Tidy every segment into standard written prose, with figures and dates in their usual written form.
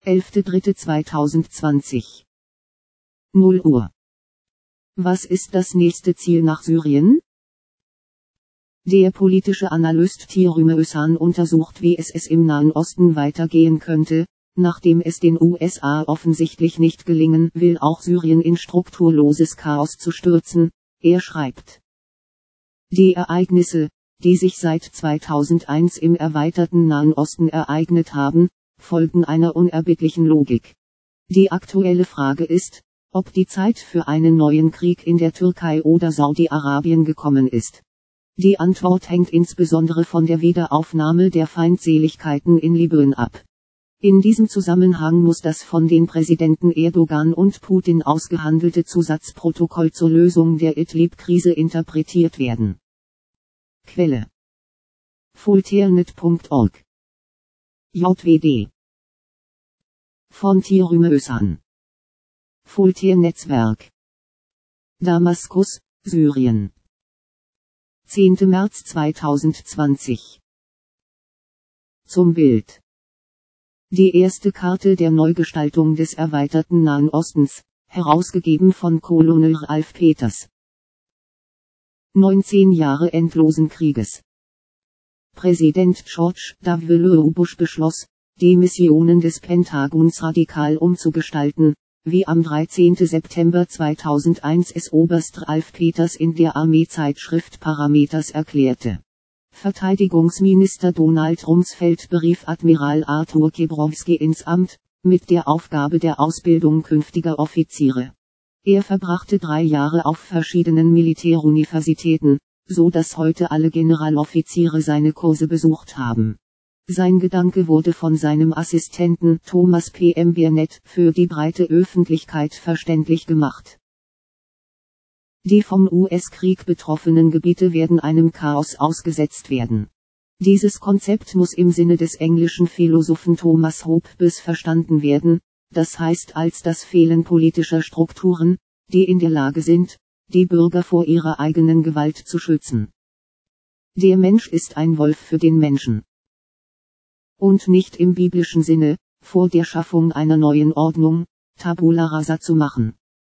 11.03.2020 0 Uhr. Was ist das nächste Ziel nach Syrien? Der politische Analyst Thierry Meussan untersucht, wie es im Nahen Osten weitergehen könnte, nachdem es den USA offensichtlich nicht gelingen will, auch Syrien in strukturloses Chaos zu stürzen. Er schreibt: Die Ereignisse, die sich seit 2001 im erweiterten Nahen Osten ereignet haben, folgen einer unerbittlichen Logik. Die aktuelle Frage ist, ob die Zeit für einen neuen Krieg in der Türkei oder Saudi-Arabien gekommen ist. Die Antwort hängt insbesondere von der Wiederaufnahme der Feindseligkeiten in Libyen ab. In diesem Zusammenhang muss das von den Präsidenten Erdogan und Putin ausgehandelte Zusatzprotokoll zur Lösung der Idlib-Krise interpretiert werden. Quelle: Voltairenet.org JWD von Thierry Meussan. Voltaire-Netzwerk. Damaskus, Syrien. 10. März 2020. Zum Bild. Die erste Karte der Neugestaltung des erweiterten Nahen Ostens, herausgegeben von Colonel Ralph Peters. 19 Jahre endlosen Krieges. Präsident George W. Bush beschloss, die Missionen des Pentagons radikal umzugestalten, wie am 13. September 2001 es Oberst Ralph Peters in der Armeezeitschrift Parameters erklärte. Verteidigungsminister Donald Rumsfeld berief Admiral Arthur Kebrowski ins Amt, mit der Aufgabe der Ausbildung künftiger Offiziere. Er verbrachte 3 Jahre auf verschiedenen Militäruniversitäten, so dass heute alle Generaloffiziere seine Kurse besucht haben. Sein Gedanke wurde von seinem Assistenten Thomas P. M. Burnett für die breite Öffentlichkeit verständlich gemacht. Die vom US-Krieg betroffenen Gebiete werden einem Chaos ausgesetzt werden. Dieses Konzept muss im Sinne des englischen Philosophen Thomas Hobbes verstanden werden, das heißt als das Fehlen politischer Strukturen, die in der Lage sind, die Bürger vor ihrer eigenen Gewalt zu schützen. Der Mensch ist ein Wolf für den Menschen. Und nicht im biblischen Sinne, vor der Schaffung einer neuen Ordnung, Tabula rasa zu machen.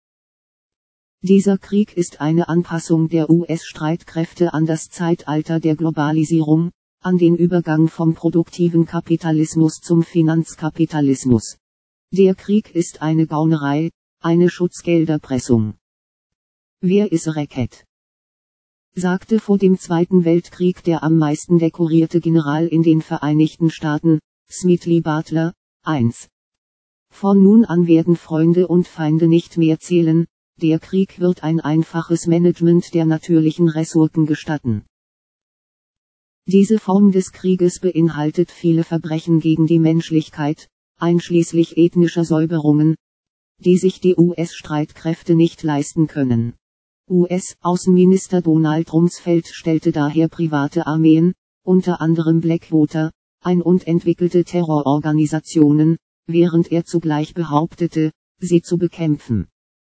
Dieser Krieg ist eine Anpassung der US-Streitkräfte an das Zeitalter der Globalisierung, an den Übergang vom produktiven Kapitalismus zum Finanzkapitalismus. Der Krieg ist eine Gaunerei, eine Schutzgelderpressung. Wer ist Racket? Sagte vor dem Zweiten Weltkrieg der am meisten dekorierte General in den Vereinigten Staaten, Smedley Butler. 1. Von nun an werden Freunde und Feinde nicht mehr zählen, der Krieg wird ein einfaches Management der natürlichen Ressourcen gestatten. Diese Form des Krieges beinhaltet viele Verbrechen gegen die Menschlichkeit, einschließlich ethnischer Säuberungen, die sich die US-Streitkräfte nicht leisten können. US-Außenminister Donald Rumsfeld stellte daher private Armeen, unter anderem Blackwater, ein und entwickelte Terrororganisationen, während er zugleich behauptete, sie zu bekämpfen.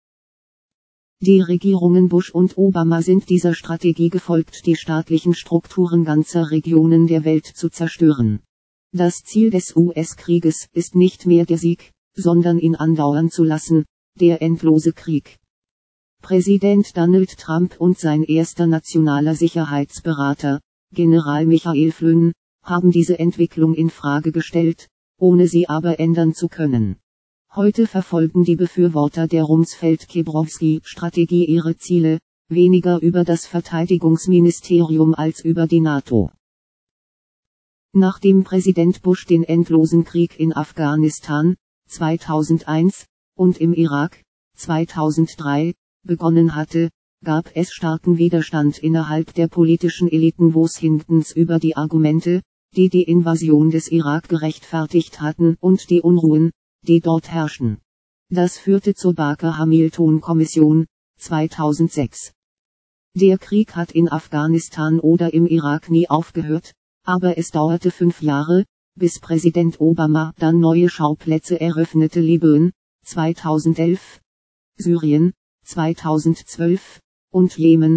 Die Regierungen Bush und Obama sind dieser Strategie gefolgt, die staatlichen Strukturen ganzer Regionen der Welt zu zerstören. Das Ziel des US-Krieges ist nicht mehr der Sieg, sondern ihn andauern zu lassen, der endlose Krieg. Präsident Donald Trump und sein erster nationaler Sicherheitsberater, General Michael Flynn, haben diese Entwicklung in Frage gestellt, ohne sie aber ändern zu können. Heute verfolgen die Befürworter der Rumsfeld-Kebrowski-Strategie ihre Ziele, weniger über das Verteidigungsministerium als über die NATO. Nachdem Präsident Bush den endlosen Krieg in Afghanistan, 2001, und im Irak, 2003, begonnen hatte, gab es starken Widerstand innerhalb der politischen Eliten Washingtons über die Argumente, die die Invasion des Irak gerechtfertigt hatten und die Unruhen, die dort herrschten. Das führte zur Baker-Hamilton-Kommission, 2006. Der Krieg hat in Afghanistan oder im Irak nie aufgehört, aber es dauerte 5 Jahre, bis Präsident Obama dann neue Schauplätze eröffnete. Libyen, 2011, Syrien, 2012, und Jemen,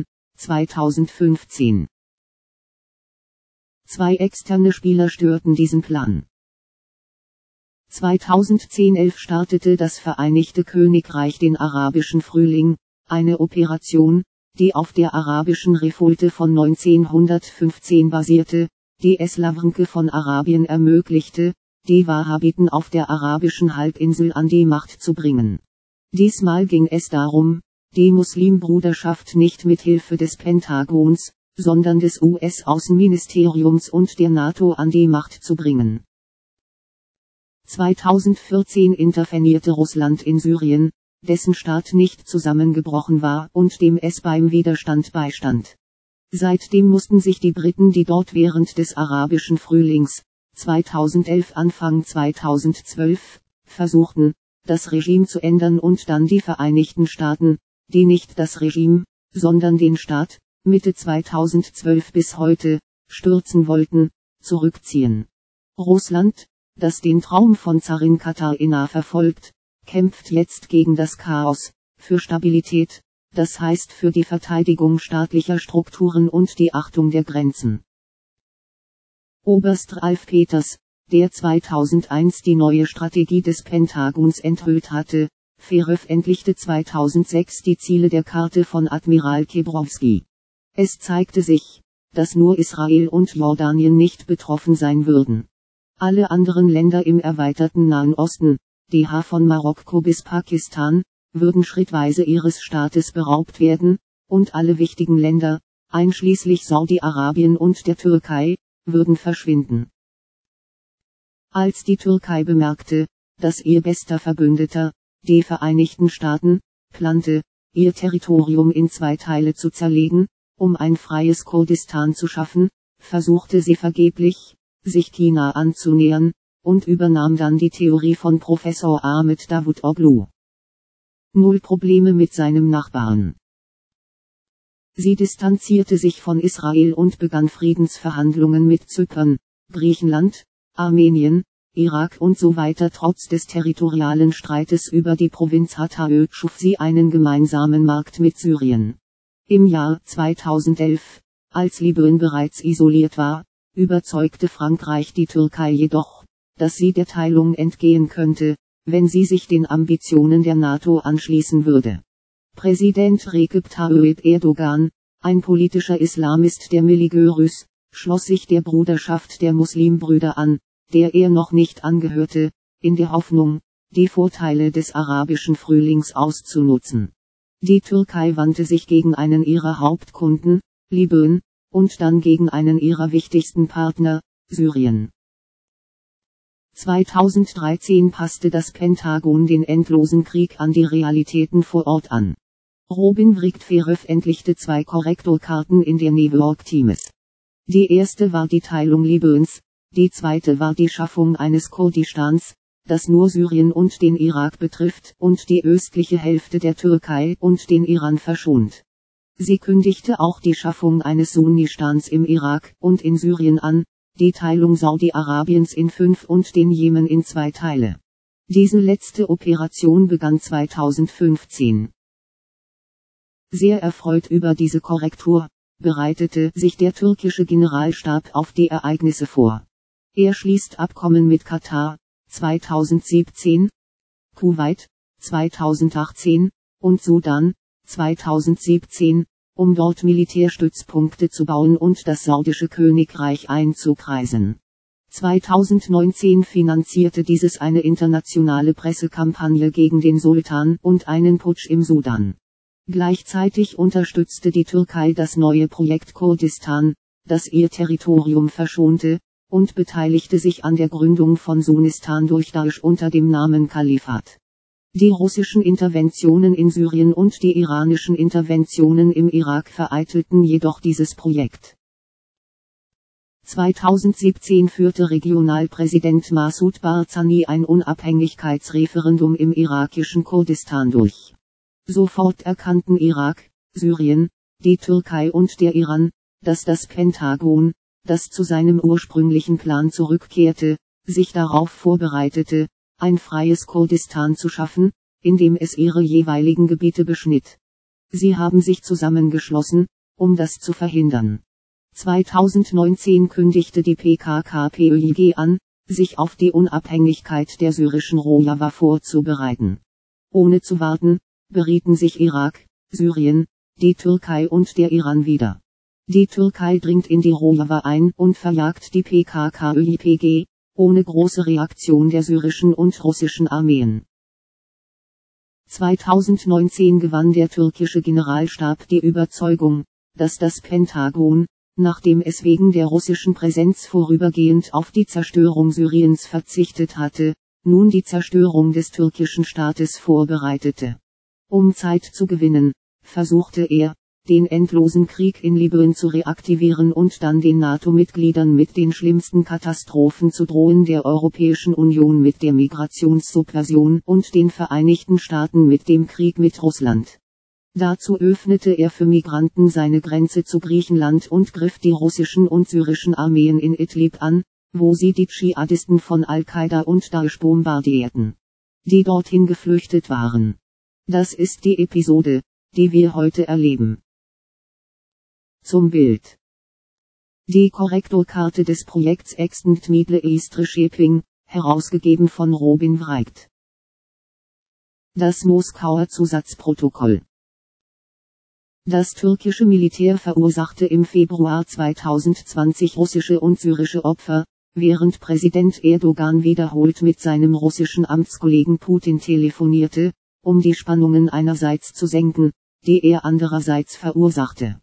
2015. 2 externe Spieler störten diesen Plan. 2010-11 startete das Vereinigte Königreich den arabischen Frühling, eine Operation, die auf der arabischen Revolte von 1915 basierte, die es Lavrnke von Arabien ermöglichte, die Wahhabiten auf der arabischen Halbinsel an die Macht zu bringen. Diesmal ging es darum, die Muslimbruderschaft nicht mit Hilfe des Pentagons, sondern des US-Außenministeriums und der NATO an die Macht zu bringen. 2014 intervenierte Russland in Syrien, dessen Staat nicht zusammengebrochen war und dem es beim Widerstand beistand. Seitdem mussten sich die Briten, die dort während des arabischen Frühlings 2011 Anfang 2012 versuchten, das Regime zu ändern, und dann die Vereinigten Staaten, die nicht das Regime, sondern den Staat, Mitte 2012 bis heute, stürzen wollten, zurückziehen. Russland, das den Traum von Zarin Katharina verfolgt, kämpft jetzt gegen das Chaos, für Stabilität, das heißt für die Verteidigung staatlicher Strukturen und die Achtung der Grenzen. Oberst Ralf Peters, der 2001 die neue Strategie des Pentagons enthüllt hatte, veröffentlichte 2006 die Ziele der Karte von Admiral Kebrowski. Es zeigte sich, dass nur Israel und Jordanien nicht betroffen sein würden. Alle anderen Länder im erweiterten Nahen Osten, von Marokko bis Pakistan, würden schrittweise ihres Staates beraubt werden, und alle wichtigen Länder, einschließlich Saudi-Arabien und der Türkei, würden verschwinden. Als die Türkei bemerkte, dass ihr bester Verbündeter, die Vereinigten Staaten, plante, ihr Territorium in zwei Teile zu zerlegen, um ein freies Kurdistan zu schaffen, versuchte sie vergeblich, sich China anzunähern, und übernahm dann die Theorie von Professor Ahmed Davutoglu. Null Probleme mit seinem Nachbarn. Sie distanzierte sich von Israel und begann Friedensverhandlungen mit Zypern, Griechenland, Armenien, Irak und so weiter. Trotz des territorialen Streites über die Provinz Hatay schuf sie einen gemeinsamen Markt mit Syrien. Im Jahr 2011, als Libyen bereits isoliert war, überzeugte Frankreich die Türkei jedoch, dass sie der Teilung entgehen könnte, wenn sie sich den Ambitionen der NATO anschließen würde. Präsident Recep Tayyip Erdogan, ein politischer Islamist der Miligörüs, schloss sich der Bruderschaft der Muslimbrüder an, der er noch nicht angehörte, in der Hoffnung, die Vorteile des arabischen Frühlings auszunutzen. Die Türkei wandte sich gegen einen ihrer Hauptkunden, Libyen, und dann gegen einen ihrer wichtigsten Partner, Syrien. 2013 passte das Pentagon den endlosen Krieg an die Realitäten vor Ort an. Robin Wright veröffentlichte 2 Korrekturkarten in der New York Times. Die erste war die Teilung Libyens, die zweite war die Schaffung eines Kurdistans, das nur Syrien und den Irak betrifft und die östliche Hälfte der Türkei und den Iran verschont. Sie kündigte auch die Schaffung eines Sunnistans im Irak und in Syrien an, die Teilung Saudi-Arabiens in 5 und den Jemen in 2 Teile. Diese letzte Operation begann 2015. Sehr erfreut über diese Korrektur, bereitete sich der türkische Generalstab auf die Ereignisse vor. Er schließt Abkommen mit Katar, 2017, Kuwait, 2018, und Sudan, 2017, um dort Militärstützpunkte zu bauen und das saudische Königreich einzukreisen. 2019 finanzierte dieses eine internationale Pressekampagne gegen den Sultan und einen Putsch im Sudan. Gleichzeitig unterstützte die Türkei das neue Projekt Kurdistan, das ihr Territorium verschonte, und beteiligte sich an der Gründung von Sunnistan durch Daesch unter dem Namen Kalifat. Die russischen Interventionen in Syrien und die iranischen Interventionen im Irak vereitelten jedoch dieses Projekt. 2017 führte Regionalpräsident Massoud Barzani ein Unabhängigkeitsreferendum im irakischen Kurdistan durch. Sofort erkannten Irak, Syrien, die Türkei und der Iran, dass das Pentagon, das zu seinem ursprünglichen Plan zurückkehrte, sich darauf vorbereitete, ein freies Kurdistan zu schaffen, indem es ihre jeweiligen Gebiete beschnitt. Sie haben sich zusammengeschlossen, um das zu verhindern. 2019 kündigte die PKK-PYG an, sich auf die Unabhängigkeit der syrischen Rojava vorzubereiten. Ohne zu warten, berieten sich Irak, Syrien, die Türkei und der Iran wieder. Die Türkei dringt in die Rojava ein und verjagt die PKK-YPG, ohne große Reaktion der syrischen und russischen Armeen. 2019 gewann der türkische Generalstab die Überzeugung, dass das Pentagon, nachdem es wegen der russischen Präsenz vorübergehend auf die Zerstörung Syriens verzichtet hatte, nun die Zerstörung des türkischen Staates vorbereitete. Um Zeit zu gewinnen, versuchte er, den endlosen Krieg in Libyen zu reaktivieren und dann den NATO-Mitgliedern mit den schlimmsten Katastrophen zu drohen, der Europäischen Union mit der Migrationssubversion und den Vereinigten Staaten mit dem Krieg mit Russland. Dazu öffnete er für Migranten seine Grenze zu Griechenland und griff die russischen und syrischen Armeen in Idlib an, wo sie die Dschihadisten von Al-Qaida und Daesh bombardierten, die dorthin geflüchtet waren. Das ist die Episode, die wir heute erleben. Zum Bild. Die Korrekturkarte des Projekts Extend Middle East Reshaping, herausgegeben von Robin Wright. Das Moskauer Zusatzprotokoll. Das türkische Militär verursachte im Februar 2020 russische und syrische Opfer, während Präsident Erdogan wiederholt mit seinem russischen Amtskollegen Putin telefonierte, um die Spannungen einerseits zu senken, die er andererseits verursachte.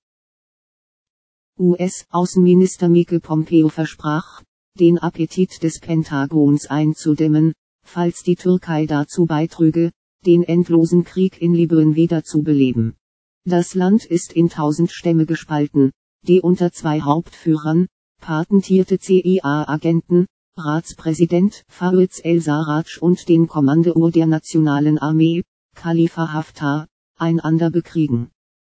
US-Außenminister Mike Pompeo versprach, den Appetit des Pentagons einzudämmen, falls die Türkei dazu beitrüge, den endlosen Krieg in Libyen wiederzubeleben. Das Land ist in 1000 Stämme gespalten, die unter zwei Hauptführern, patentierte CIA-Agenten, Ratspräsident Fayez el-Sarraj und den Kommandeur der Nationalen Armee, Khalifa Haftar, einander bekriegen.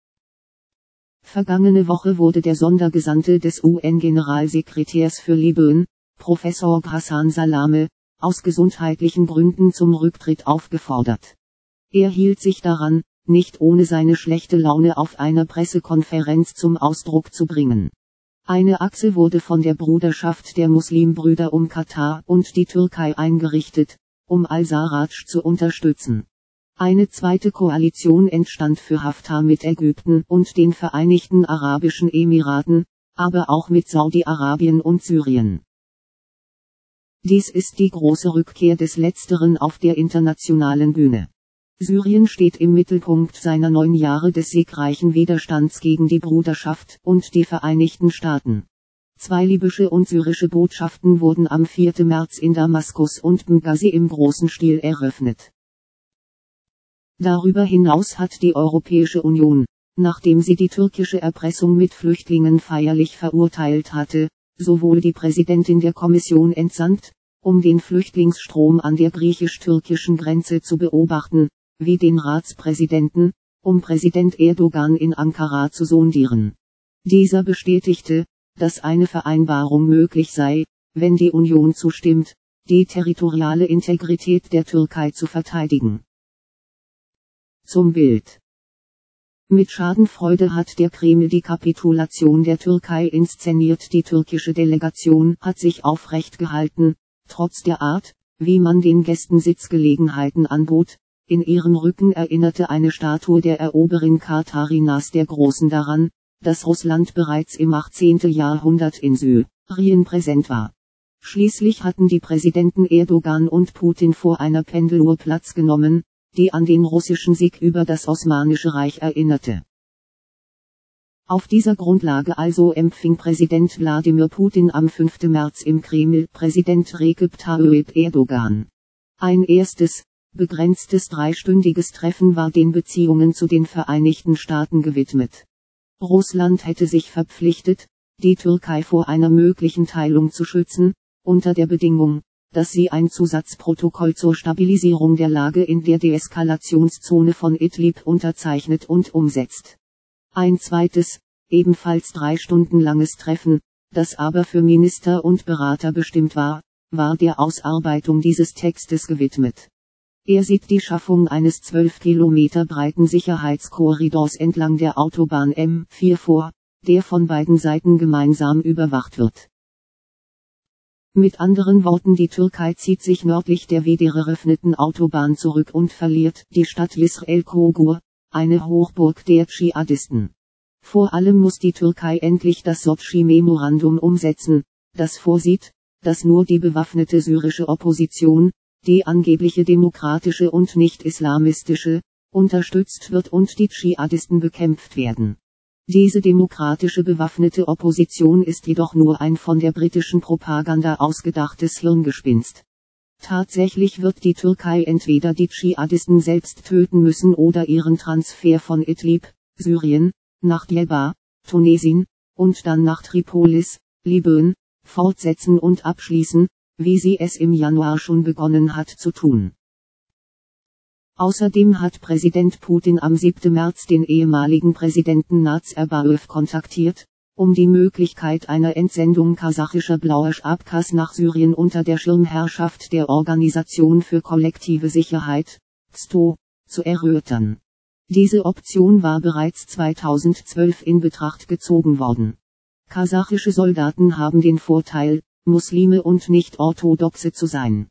Vergangene Woche wurde der Sondergesandte des UN-Generalsekretärs für Libyen, Professor Ghassan Salameh, aus gesundheitlichen Gründen zum Rücktritt aufgefordert. Er hielt sich daran, nicht ohne seine schlechte Laune auf einer Pressekonferenz zum Ausdruck zu bringen. Eine Achse wurde von der Bruderschaft der Muslimbrüder um Katar und die Türkei eingerichtet, um al-Sarraj zu unterstützen. Eine zweite Koalition entstand für Haftar mit Ägypten und den Vereinigten Arabischen Emiraten, aber auch mit Saudi-Arabien und Syrien. Dies ist die große Rückkehr des Letzteren auf der internationalen Bühne. Syrien steht im Mittelpunkt seiner 9 Jahre des siegreichen Widerstands gegen die Bruderschaft und die Vereinigten Staaten. 2 libysche und syrische Botschaften wurden am 4. März in Damaskus und Benghazi im großen Stil eröffnet. Darüber hinaus hat die Europäische Union, nachdem sie die türkische Erpressung mit Flüchtlingen feierlich verurteilt hatte, sowohl die Präsidentin der Kommission entsandt, um den Flüchtlingsstrom an der griechisch-türkischen Grenze zu beobachten, wie den Ratspräsidenten, um Präsident Erdogan in Ankara zu sondieren. Dieser bestätigte, dass eine Vereinbarung möglich sei, wenn die Union zustimmt, die territoriale Integrität der Türkei zu verteidigen. Zum Bild. Mit Schadenfreude hat der Kreml die Kapitulation der Türkei inszeniert. Die türkische Delegation hat sich aufrecht gehalten, trotz der Art, wie man den Gästen Sitzgelegenheiten anbot. In ihrem Rücken erinnerte eine Statue der Eroberin Katharinas der Großen daran, dass Russland bereits im 18. Jahrhundert in Syrien präsent war. Schließlich hatten die Präsidenten Erdogan und Putin vor einer Pendeluhr Platz genommen, die an den russischen Sieg über das Osmanische Reich erinnerte. Auf dieser Grundlage also empfing Präsident Wladimir Putin am 5. März im Kreml Präsident Recep Tayyip Erdogan. Ein erstes, begrenztes 3-stündiges Treffen war den Beziehungen zu den Vereinigten Staaten gewidmet. Russland hätte sich verpflichtet, die Türkei vor einer möglichen Teilung zu schützen, unter der Bedingung, dass sie ein Zusatzprotokoll zur Stabilisierung der Lage in der Deeskalationszone von Idlib unterzeichnet und umsetzt. Ein zweites, ebenfalls 3 Stunden langes Treffen, das aber für Minister und Berater bestimmt war, war der Ausarbeitung dieses Textes gewidmet. Er sieht die Schaffung eines 12 Kilometer breiten Sicherheitskorridors entlang der Autobahn M4 vor, der von beiden Seiten gemeinsam überwacht wird. Mit anderen Worten, die Türkei zieht sich nördlich der wiedereröffneten Autobahn zurück und verliert die Stadt Yisr el-Kogur, eine Hochburg der Dschihadisten. Vor allem muss die Türkei endlich das Sotschi-Memorandum umsetzen, das vorsieht, dass nur die bewaffnete syrische Opposition, die angebliche demokratische und nicht-islamistische, unterstützt wird und die Dschihadisten bekämpft werden. Diese demokratische bewaffnete Opposition ist jedoch nur ein von der britischen Propaganda ausgedachtes Hirngespinst. Tatsächlich wird die Türkei entweder die Dschihadisten selbst töten müssen oder ihren Transfer von Idlib, Syrien, nach Djerba, Tunesien, und dann nach Tripolis, Libyen, fortsetzen und abschließen, wie sie es im Januar schon begonnen hat zu tun. Außerdem hat Präsident Putin am 7. März den ehemaligen Präsidenten Nazarbayev kontaktiert, um die Möglichkeit einer Entsendung kasachischer Blauasch-Abkhaz nach Syrien unter der Schirmherrschaft der Organisation für kollektive Sicherheit, XTO, zu erörtern. Diese Option war bereits 2012 in Betracht gezogen worden. Kasachische Soldaten haben den Vorteil, Muslime und Nicht-Orthodoxe zu sein.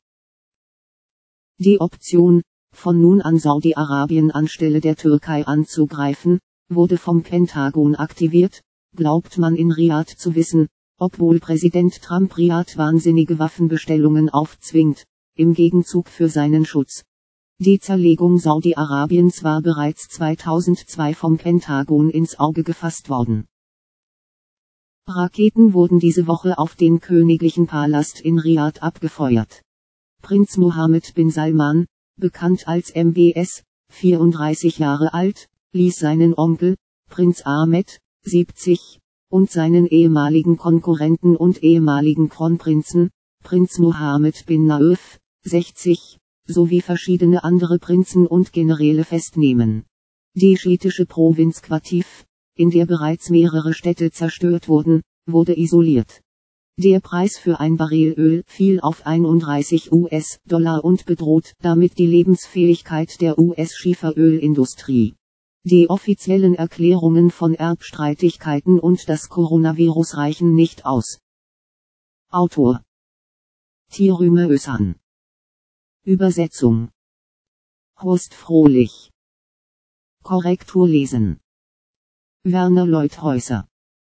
Die Option, von nun an Saudi-Arabien anstelle der Türkei anzugreifen, wurde vom Pentagon aktiviert, glaubt man in Riad zu wissen, obwohl Präsident Trump Riad wahnsinnige Waffenbestellungen aufzwingt, im Gegenzug für seinen Schutz. Die Zerlegung Saudi-Arabiens war bereits 2002 vom Pentagon ins Auge gefasst worden. Raketen wurden diese Woche auf den königlichen Palast in Riad abgefeuert. Prinz Mohammed bin Salman, bekannt als MBS, 34 Jahre alt, ließ seinen Onkel, Prinz Ahmed, 70, und seinen ehemaligen Konkurrenten und ehemaligen Kronprinzen, Prinz Mohammed bin Naif, 60, sowie verschiedene andere Prinzen und Generäle festnehmen. Die schiitische Provinz Qatif, in der bereits mehrere Städte zerstört wurden, wurde isoliert. Der Preis für ein Barrel Öl fiel auf 31 US-Dollar und bedroht damit die Lebensfähigkeit der US-Schieferölindustrie. Die offiziellen Erklärungen von Erbstreitigkeiten und das Coronavirus reichen nicht aus. Autor: Tirüme Özhan. Übersetzung: Horst Frohlich. Korrektur lesen: Werner Leuthäuser.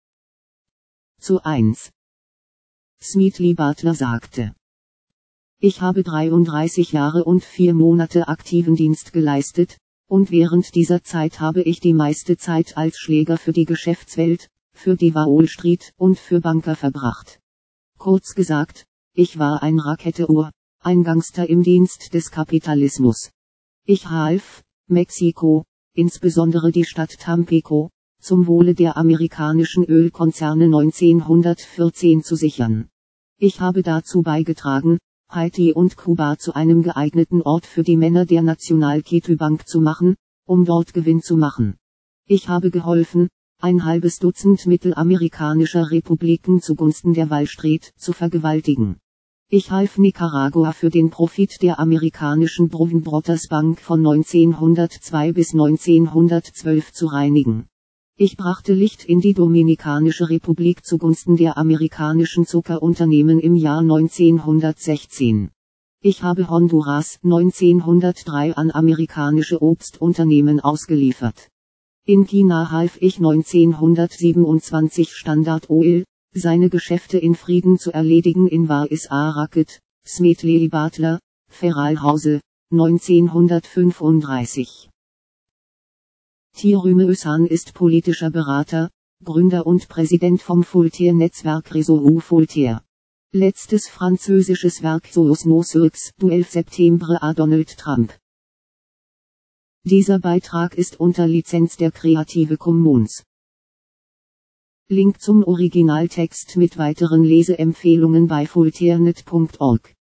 Zu 1. Smeatley Butler sagte: Ich habe 33 Jahre und 4 Monate aktiven Dienst geleistet, und während dieser Zeit habe ich die meiste Zeit als Schläger für die Geschäftswelt, für die Wall Street und für Banker verbracht. Kurz gesagt, ich war ein Raketteur, ein Gangster im Dienst des Kapitalismus. Ich half, Mexiko, insbesondere die Stadt Tampico, zum Wohle der amerikanischen Ölkonzerne 1914 zu sichern. Ich habe dazu beigetragen, Haiti und Kuba zu einem geeigneten Ort für die Männer der Nationalkettenbank zu machen, um dort Gewinn zu machen. Ich habe geholfen, ein halbes Dutzend mittelamerikanischer Republiken zugunsten der Wall Street zu vergewaltigen. Ich half Nicaragua für den Profit der amerikanischen Brown Brothers Bank von 1902 bis 1912 zu reinigen. Ich brachte Licht in die Dominikanische Republik zugunsten der amerikanischen Zuckerunternehmen im Jahr 1916. Ich habe Honduras 1903 an amerikanische Obstunternehmen ausgeliefert. In China half ich 1927 Standard Oil, seine Geschäfte in Frieden zu erledigen in Wais Araket, Smeatley Butler, Feralhause, 1935. Tirüme Özhan ist politischer Berater, Gründer und Präsident vom Voltaire-Netzwerk Réseau Voltaire. Letztes französisches Werk Soos Nosuix, du 11 Septembre à Donald Trump. Dieser Beitrag ist unter Lizenz der Creative Commons. Link zum Originaltext mit weiteren Leseempfehlungen bei voltairenet.org.